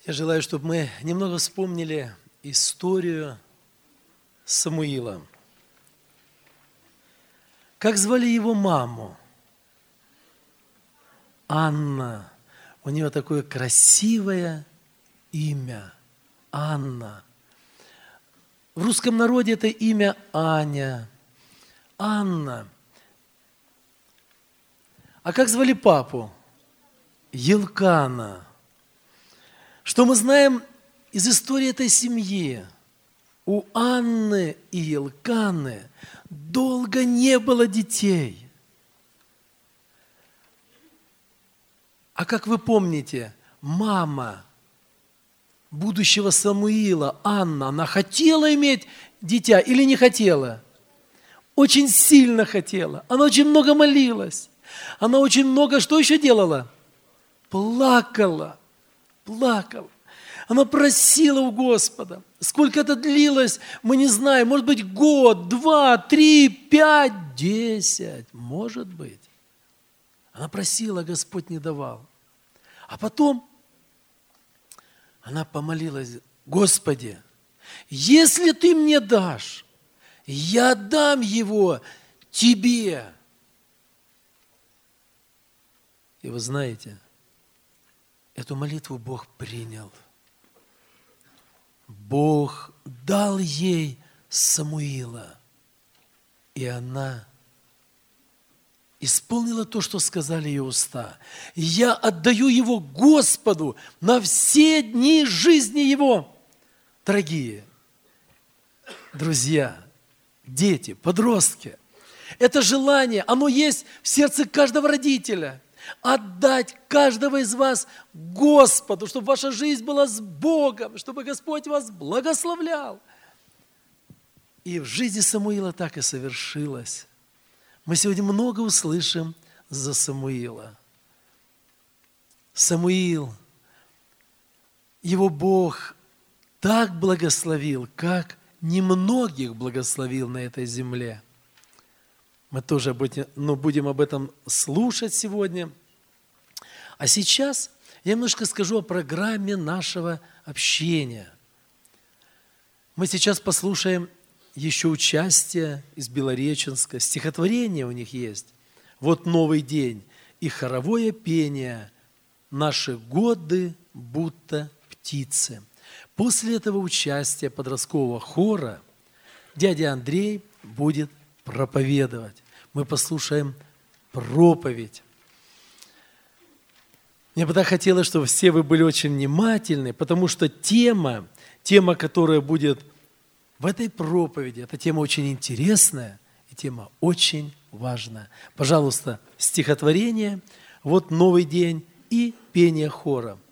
Я желаю, чтобы мы немного вспомнили историю Самуила. Как звали его маму? Анна. У нее такое красивое имя. Анна. В русском народе это имя Аня. Анна. А как звали папу? Елкана. Что мы знаем из истории этой семьи? У Анны и Елканы долго не было детей. А как вы помните, мама будущего Самуила, Анна, она хотела иметь дитя или не хотела? Очень сильно хотела. Она очень много молилась. Она очень много, что еще делала? Плакала. Она просила у Господа. Сколько это длилось, мы не знаем. Может быть, год, 2, 3, 5, 10. Может быть. Она просила, Господь не давал. А потом она помолилась: Господи, если Ты мне дашь, я дам его Тебе. И вы знаете, эту молитву Бог принял. Бог дал ей Самуила, и она исполнила то, что сказали ее уста. Я отдаю его Господу на все дни жизни его. Дорогие друзья, дети, подростки, это желание, оно есть в сердце каждого родителя. Отдать каждого из вас Господу, чтобы ваша жизнь была с Богом, чтобы Господь вас благословлял. И в жизни Самуила так и совершилось. Мы сегодня много услышим за Самуила. Самуил, его Бог так благословил, как немногих благословил на этой земле. Мы тоже будем об этом слушать сегодня. А сейчас я немножко скажу о программе нашего общения. Мы сейчас послушаем еще участие из Белореченска. Стихотворение у них есть. Вот новый день и хоровое пение. Наши годы будто птицы. После этого участия подросткового хора дядя Андрей будет проповедовать. Мы послушаем проповедь. Мне бы так хотелось, чтобы все вы были очень внимательны, потому что тема, которая будет в этой проповеди, эта тема очень интересная и тема очень важная. Пожалуйста, стихотворение, вот новый день и пение хора.